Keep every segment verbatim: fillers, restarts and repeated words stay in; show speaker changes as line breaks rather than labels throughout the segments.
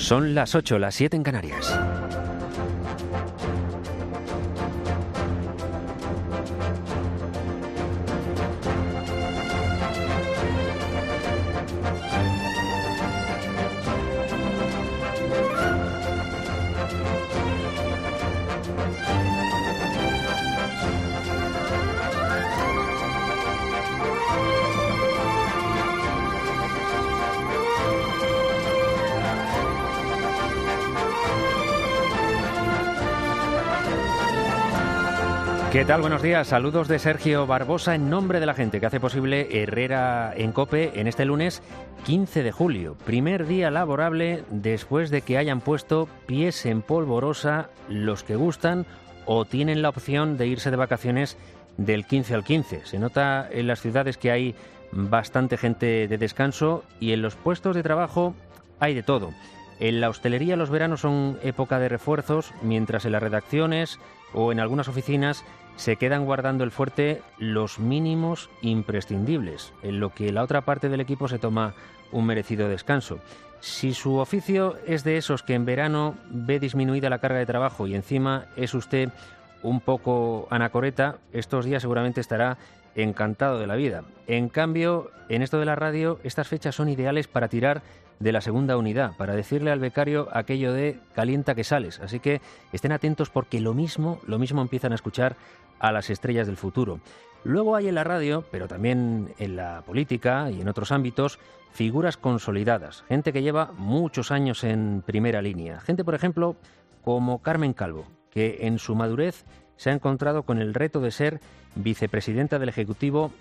Son las ocho, las siete en Canarias. ¿Qué tal? Buenos días. Saludos de Sergio Barbosa en nombre de la gente que hace posible Herrera en COPE en este lunes quince de julio. Primer día laborable después de que hayan puesto pies en polvorosa los que gustan o tienen la opción de irse de vacaciones del quince al quince. Se nota en las ciudades que hay bastante gente de descanso y en los puestos de trabajo hay de todo. En la hostelería los veranos son época de refuerzos, mientras en las redacciones o en algunas oficinas se quedan guardando el fuerte los mínimos imprescindibles, en lo que la otra parte del equipo se toma un merecido descanso. Si su oficio es de esos que en verano ve disminuida la carga de trabajo y encima es usted un poco anacoreta, estos días seguramente estará encantado de la vida. En cambio, en esto de la radio, estas fechas son ideales para tirar de la segunda unidad, para decirle al becario aquello de calienta que sales. Así que estén atentos porque lo mismo, lo mismo empiezan a escuchar a las estrellas del futuro. Luego hay en la radio, pero también en la política y en otros ámbitos, figuras consolidadas, gente que lleva muchos años en primera línea. Gente, por ejemplo, como Carmen Calvo, que en su madurez se ha encontrado con el reto de ser vicepresidenta del Ejecutivo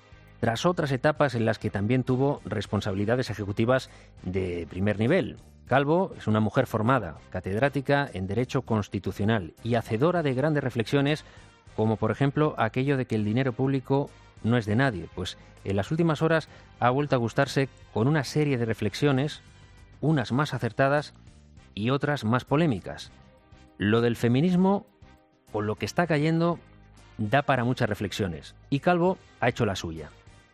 tras otras etapas en las que también tuvo responsabilidades ejecutivas de primer nivel. Calvo es una mujer formada, catedrática en Derecho Constitucional y hacedora de grandes reflexiones, como por ejemplo aquello de que el dinero público no es de nadie, pues en las últimas horas ha vuelto a gustarse con una serie de reflexiones, unas más acertadas y otras más polémicas. Lo del feminismo, por lo que está cayendo, da para muchas reflexiones, y Calvo ha hecho la suya.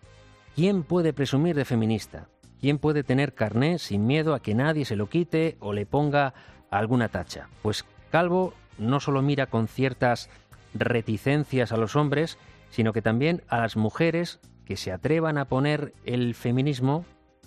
¿Quién puede presumir de feminista? ¿Quién puede tener carné sin miedo a que nadie se lo quite o le ponga alguna tacha? Pues Calvo no solo mira con ciertas reticencias a los hombres, sino que también a las mujeres que se atrevan a poner el feminismo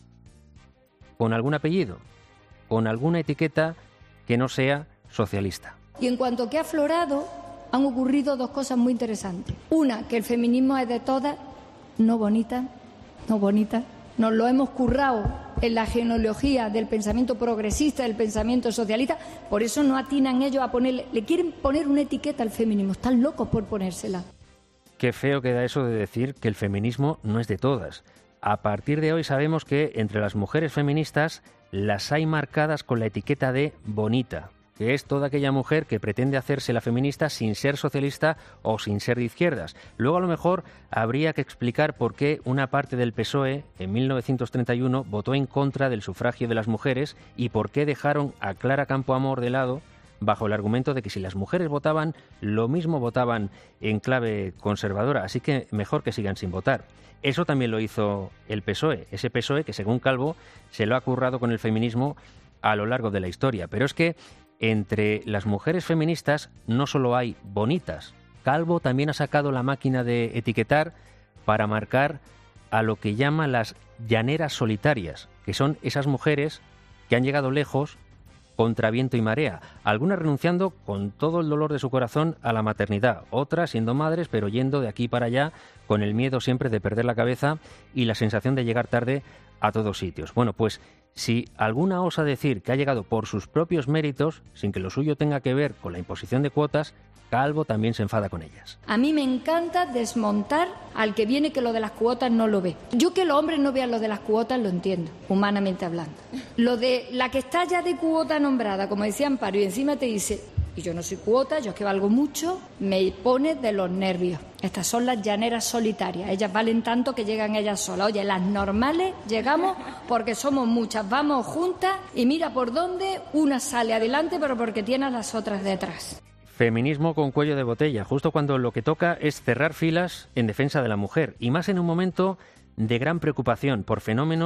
con algún apellido, con alguna etiqueta que no sea socialista.
Y en cuanto que ha aflorado, han ocurrido dos cosas muy interesantes. Una, que el feminismo es de todas, no bonita, no bonita. Nos lo hemos currado en la genealogía del pensamiento progresista, del pensamiento socialista. Por eso no atinan ellos a ponerle, le quieren poner una etiqueta al feminismo. Están locos por ponérsela.
Qué feo queda eso de decir que el feminismo no es de todas. A partir de hoy sabemos que entre las mujeres feministas las hay marcadas con la etiqueta de bonita, que es toda aquella mujer que pretende hacerse la feminista sin ser socialista o sin ser de izquierdas. Luego a lo mejor habría que explicar por qué una parte del P S O E en mil novecientos treinta y uno votó en contra del sufragio de las mujeres y por qué dejaron a Clara Campoamor de lado bajo el argumento de que si las mujeres votaban, lo mismo votaban en clave conservadora, así que mejor que sigan sin votar. Eso también lo hizo el P S O E, ese P S O E que según Calvo se lo ha currado con el feminismo a lo largo de la historia. Pero es que entre las mujeres feministas no solo hay bonitas. Calvo también ha sacado la máquina de etiquetar para marcar a lo que llama las llaneras solitarias, que son esas mujeres que han llegado lejos contra viento y marea, algunas renunciando con todo el dolor de su corazón a la maternidad, otras siendo madres pero yendo de aquí para allá con el miedo siempre de perder la cabeza y la sensación de llegar tarde a todos sitios. Bueno, pues si alguna osa decir que ha llegado por sus propios méritos, sin que lo suyo tenga que ver con la imposición de cuotas, Calvo también se enfada con ellas.
A mí me encanta desmontar al que viene que lo de las cuotas no lo ve. Yo que los hombres no vean lo de las cuotas lo entiendo, humanamente hablando. Lo de la que está ya de cuota nombrada, como decía Amparo, y encima te dice, y yo no soy cuota, yo es que valgo mucho, me pone de los nervios. Estas son las llaneras solitarias, ellas valen tanto que llegan ellas solas. Oye, las normales llegamos porque somos muchas, vamos juntas y mira por dónde una sale adelante, pero porque tiene a las otras detrás.
Feminismo con cuello de botella, justo cuando lo que toca es cerrar filas en defensa de la mujer, y más en un momento de gran preocupación por fenómenos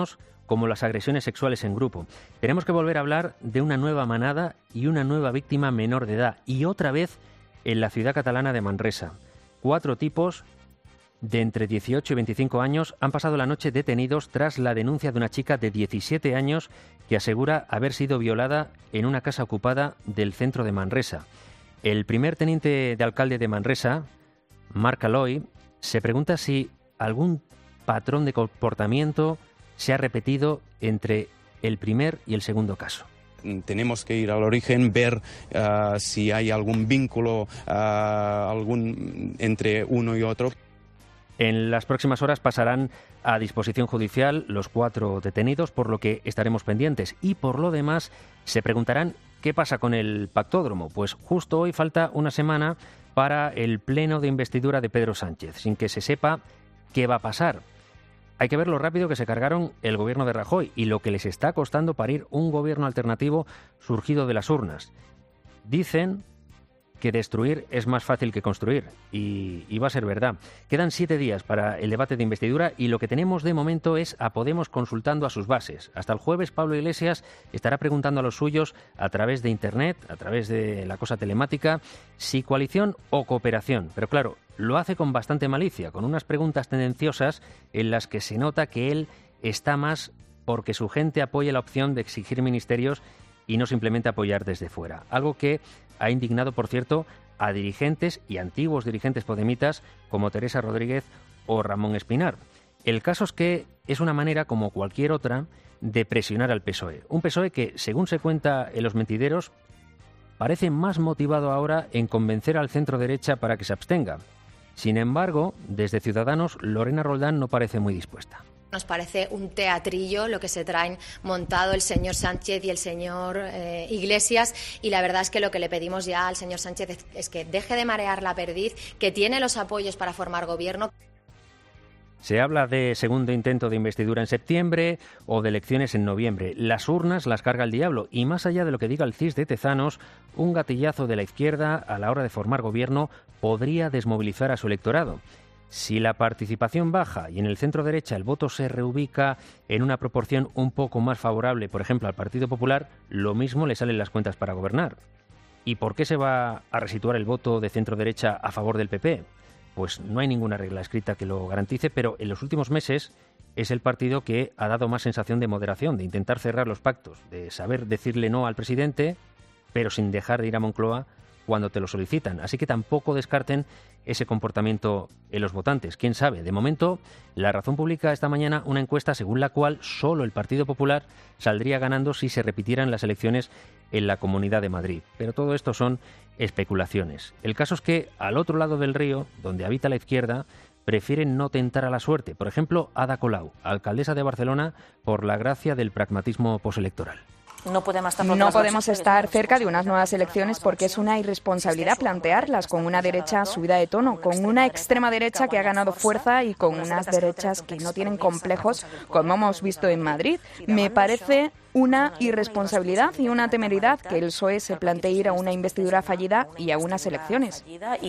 como las agresiones sexuales en grupo. Tenemos que volver a hablar de una nueva manada y una nueva víctima menor de edad, y otra vez en la ciudad catalana de Manresa. Cuatro tipos de entre dieciocho y veinticinco años han pasado la noche detenidos tras la denuncia de una chica de diecisiete años que asegura haber sido violada en una casa ocupada del centro de Manresa. El primer teniente de alcalde de Manresa, Marc Aloy, se pregunta si algún patrón de comportamiento se ha repetido entre el primer y el segundo caso.
Tenemos que ir al origen, ver uh, si hay algún vínculo uh, algún, entre uno y otro.
En las próximas horas pasarán a disposición judicial los cuatro detenidos, por lo que estaremos pendientes. Y por lo demás, se preguntarán qué pasa con el pactódromo. Pues justo hoy falta una semana para el pleno de investidura de Pedro Sánchez, sin que se sepa qué va a pasar. Hay que ver lo rápido que se cargaron el gobierno de Rajoy y lo que les está costando parir un gobierno alternativo surgido de las urnas. Dicen que destruir es más fácil que construir, y, y va a ser verdad. Quedan siete días para el debate de investidura y lo que tenemos de momento es a Podemos consultando a sus bases. Hasta el jueves Pablo Iglesias estará preguntando a los suyos a través de Internet, a través de la cosa telemática, si coalición o cooperación. Pero claro, lo hace con bastante malicia, con unas preguntas tendenciosas en las que se nota que él está más porque su gente apoya la opción de exigir ministerios y no simplemente apoyar desde fuera. Algo que ha indignado, por cierto, a dirigentes y antiguos dirigentes podemitas como Teresa Rodríguez o Ramón Espinar. El caso es que es una manera, como cualquier otra, de presionar al P S O E. Un P S O E que, según se cuenta en los mentideros, parece más motivado ahora en convencer al centro derecha para que se abstenga. Sin embargo, desde Ciudadanos, Lorena Roldán no parece muy dispuesta.
Nos parece un teatrillo lo que se traen montado el señor Sánchez y el señor eh, Iglesias, y la verdad es que lo que le pedimos ya al señor Sánchez es, es que deje de marear la perdiz, que tiene los apoyos para formar gobierno.
Se habla de segundo intento de investidura en septiembre o de elecciones en noviembre. Las urnas las carga el diablo y, más allá de lo que diga el C I S de Tezanos, un gatillazo de la izquierda a la hora de formar gobierno podría desmovilizar a su electorado. Si la participación baja y en el centro derecha el voto se reubica en una proporción un poco más favorable, por ejemplo, al Partido Popular, lo mismo le salen las cuentas para gobernar. ¿Y por qué se va a resituar el voto de centro derecha a favor del P P? Pues no hay ninguna regla escrita que lo garantice, pero en los últimos meses es el partido que ha dado más sensación de moderación, de intentar cerrar los pactos, de saber decirle no al presidente, pero sin dejar de ir a Moncloa cuando te lo solicitan. Así que tampoco descarten ese comportamiento en los votantes. ¿Quién sabe? De momento, La Razón publica esta mañana una encuesta según la cual solo el Partido Popular saldría ganando si se repitieran las elecciones en la Comunidad de Madrid. Pero todo esto son especulaciones. El caso es que al otro lado del río, donde habita la izquierda, prefieren no tentar a la suerte. Por ejemplo, Ada Colau, alcaldesa de Barcelona, por la gracia del pragmatismo postelectoral.
No podemos estar, no podemos estar cerca de unas nuevas elecciones porque es una irresponsabilidad plantearlas con una derecha subida de tono, con una extrema derecha que ha ganado fuerza y con unas derechas que no tienen complejos, como hemos visto en Madrid. Me parece una irresponsabilidad y una temeridad que el P S O E se plantee ir a una investidura fallida y a unas elecciones.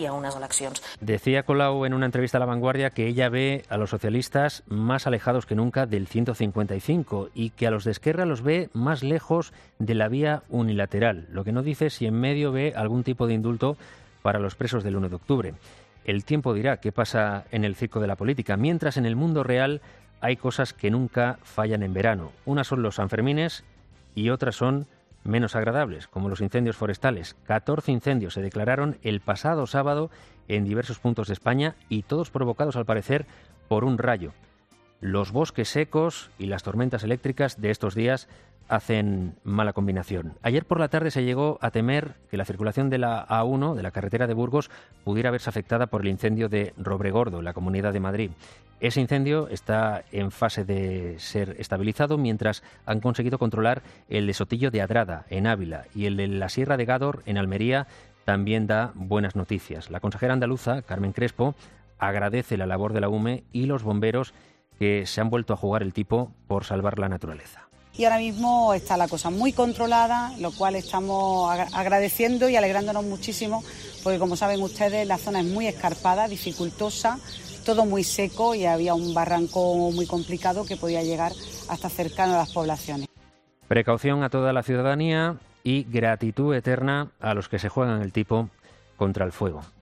Decía Colau en una entrevista a La Vanguardia que ella ve a los socialistas más alejados que nunca del ciento cincuenta y cinco y que a los de Esquerra los ve más lejos de la vía unilateral. Lo que no dice es si en medio ve algún tipo de indulto para los presos del uno de octubre. El tiempo dirá qué pasa en el circo de la política, mientras en el mundo real hay cosas que nunca fallan en verano. Unas son los Sanfermines y otras son menos agradables, como los incendios forestales. catorce incendios se declararon el pasado sábado en diversos puntos de España y todos provocados, al parecer, por un rayo. Los bosques secos y las tormentas eléctricas de estos días hacen mala combinación. Ayer por la tarde se llegó a temer que la circulación de la A uno, de la carretera de Burgos, pudiera verse afectada por el incendio de Robregordo, en la Comunidad de Madrid. Ese incendio está en fase de ser estabilizado, mientras han conseguido controlar el de Sotillo de Adrada, en Ávila, y el de la Sierra de Gádor, en Almería, también da buenas noticias. La consejera andaluza, Carmen Crespo, agradece la labor de la U M E y los bomberos que se han vuelto a jugar el tipo por salvar la naturaleza.
Y ahora mismo está la cosa muy controlada, lo cual estamos agradeciendo y alegrándonos muchísimo, porque como saben ustedes, la zona es muy escarpada, dificultosa, todo muy seco y había un barranco muy complicado que podía llegar hasta cercano a las poblaciones.
Precaución a toda la ciudadanía y gratitud eterna a los que se juegan el tipo contra el fuego.